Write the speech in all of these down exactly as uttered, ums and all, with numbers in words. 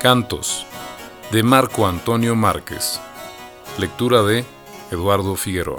Cantos, de Marco Antonio Márquez. Lectura de Eduardo Figueroa.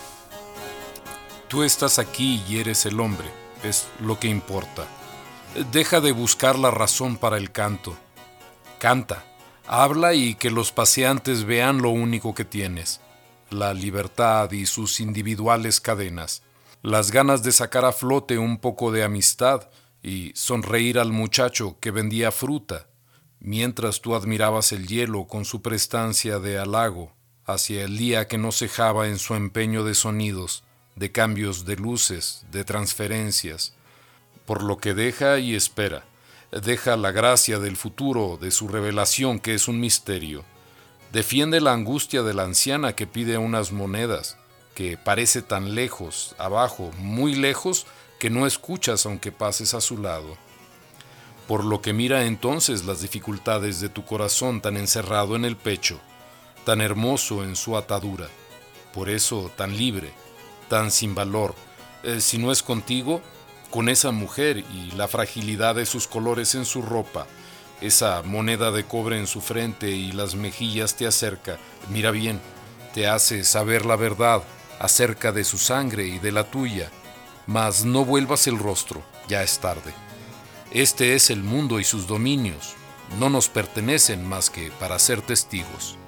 Tú estás aquí y eres el hombre, es lo que importa. Deja de buscar la razón para el canto. Canta, habla y que los paseantes vean lo único que tienes, la libertad y sus individuales cadenas, las ganas de sacar a flote un poco de amistad y sonreír al muchacho que vendía fruta, mientras tú admirabas el hielo con su prestancia de halago hacia el día que no cejaba en su empeño de sonidos, de cambios de luces, de transferencias, por lo que deja y espera, deja la gracia del futuro, de su revelación que es un misterio, defiende la angustia de la anciana que pide unas monedas, que parece tan lejos, abajo, muy lejos, que no escuchas aunque pases a su lado. Por lo que mira entonces las dificultades de tu corazón tan encerrado en el pecho, tan hermoso en su atadura, por eso tan libre, tan sin valor, eh, si no es contigo, con esa mujer y la fragilidad de sus colores en su ropa, esa moneda de cobre en su frente y las mejillas te acerca, mira bien, te hace saber la verdad acerca de su sangre y de la tuya, mas no vuelvas el rostro, ya es tarde. Este es el mundo y sus dominios, no nos pertenecen más que para ser testigos.